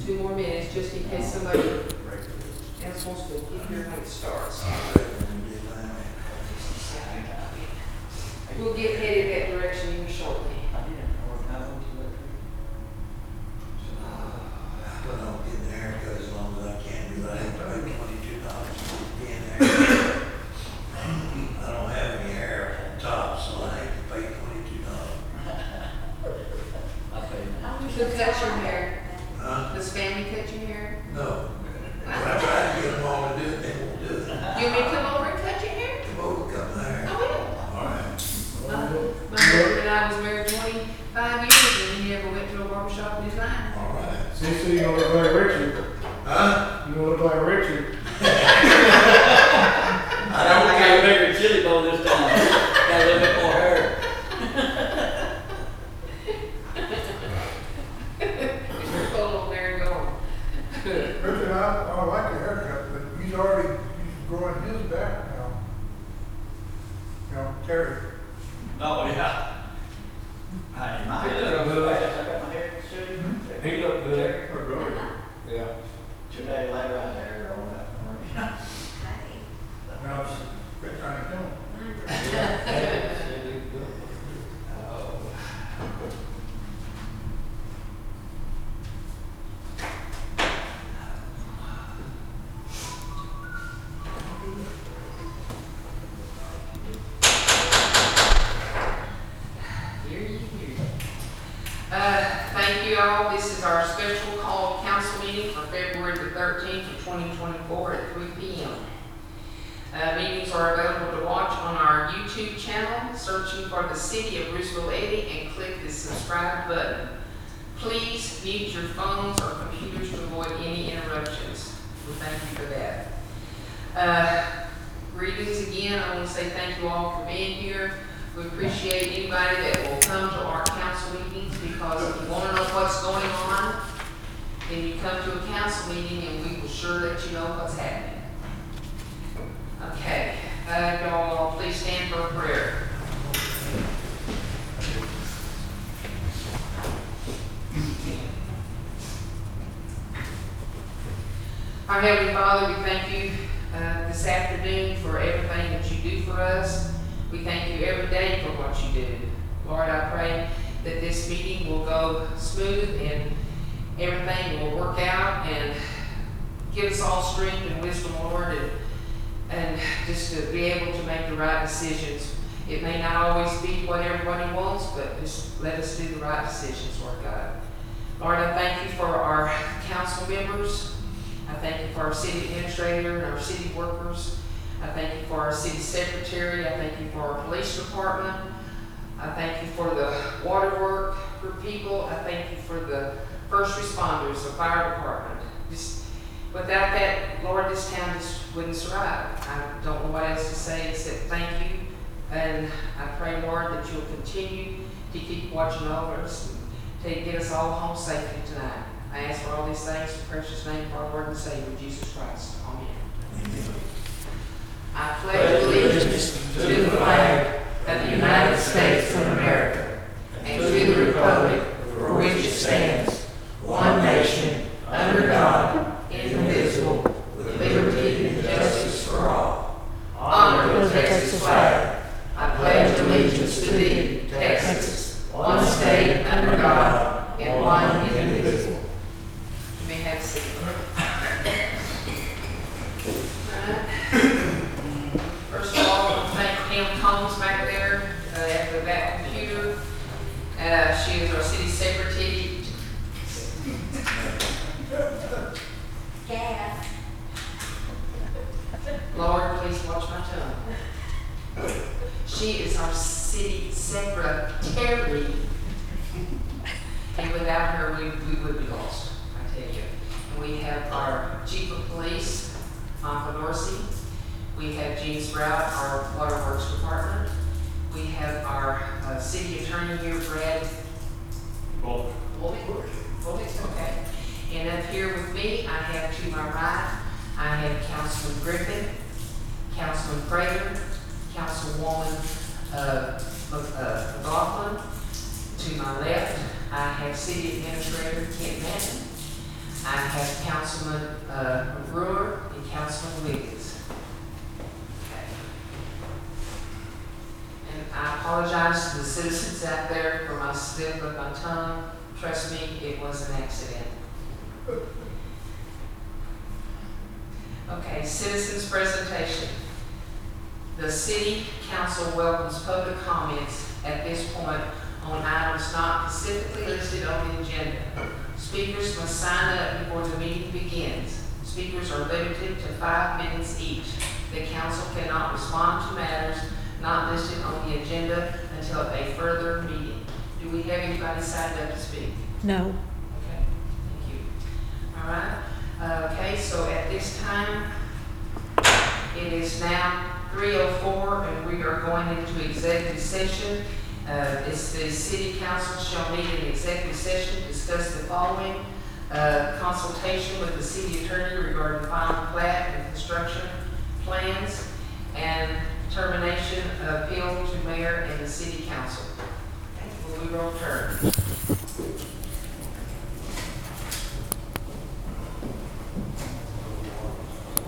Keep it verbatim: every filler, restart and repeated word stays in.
two more minutes, just in case somebody else wants to get here when it starts. We'll get headed that direction here shortly. I don't get the haircut as long as I can, because I have to pay twenty-two dollars to get in there. I don't have any hair on top, so I have to pay twenty-two dollars. Who cuts your hair? Huh? Does family cut your hair? No. When I try to get them all to do it, they won't do it. You want me to come over and cut your hair? Come over, cut my hair. I will. All right. My, my husband and I was married twenty-five years, and he never went to a barbershop in his life. All right. See, so you don't look like Richard. Huh? You don't look like Richard. I don't got a care. bigger chili bowl this time. Got a little bit more hair. You're full on there and going. Richard, I, I like your haircut, but he's already, he's growing his back now. You know, Terry. Oh, yeah. I, my hair Yeah, looks good. fast. I got my hair shooting. He looked good. Yeah. Two days later, I had hair on that. Now, it's, Rich, I know. Hear you, hear you. Uh, thank you all. This is our special call council meeting for February the thirteenth of twenty twenty-four at three P M Uh, meetings are available to watch on our YouTube channel, searching for the City of Bruceville Eddy and click the subscribe button. Please mute your phones or computers to avoid any interruptions. We thank you for that. Uh, greetings again. I want to say thank you all for being here. We appreciate anybody that will come to our council meetings, because if you want to know what's going on, then you come to a council meeting and we will sure let you know what's happening. Okay, uh, y'all please stand for a prayer. Our Heavenly Father, we thank you uh, this afternoon for everything that you do for us. We thank you every day for what you do. Lord, I pray that this meeting will go smooth and everything will work out, and give us all strength and wisdom, Lord, and, and just to be able to make the right decisions. It may not always be what everybody wants, but just let us do the right decisions, Lord God. Lord, I thank you for our council members. I thank you for our city administrator and our city workers. I thank you for our city secretary. I thank you for our police department. I thank you for the water work for people. I thank you for the first responders, the fire department. Just without that, Lord, this town just wouldn't survive. I don't know what else to say except thank you. And I pray, Lord, that you'll continue to keep watching over us and to get us all home safely tonight. I ask for all these things in the precious name of our Lord and Savior, Jesus Christ. Amen. Amen. I pledge allegiance to the flag of the United States of America and to the republic for which it stands, one nation, under God, indivisible, with liberty and justice for all. Honor the Texas flag. I pledge allegiance to thee, Texas, one state under God, and one indivisible. You may have a seat. First of all, I want to thank Pam Combs back there uh, at the back computer. Uh, she is our city secretary. Gas. Lord, please watch my tongue. She is our city secretary. And without her, we, we would be lost, I tell you. And we have our chief of police, Michael Dorsey. We have Gene Sprout, our waterworks department. We have our uh, city attorney here, Brad Bullock. Bullock, okay. And up here with me, I have to my right, I have Councilman Griffin, Councilman Prater, Councilwoman uh, uh, McLaughlin. To my left, I have City Administrator Kent Madden. I have Councilman uh, Brewer and Councilman Wiggins. Okay. And I apologize to the citizens out there for my slip of my tongue. Trust me, it was an accident. Okay, citizens presentation. The city council welcomes public comments at this point on items not specifically listed on the agenda. Speakers must sign up before the meeting begins. Speakers are limited to five minutes each. The council cannot respond to matters not listed on the agenda until a further meeting. Do we have anybody signed up to speak? No. Okay, thank you. All right, Uh, okay, so at this time, it is now three oh four and we are going into executive session. Uh, it's the city council shall meet in executive session, discuss the following. Uh, consultation with the city attorney regarding final plat and construction plans and termination of appeal to mayor and the city council. Okay, will we roll turn?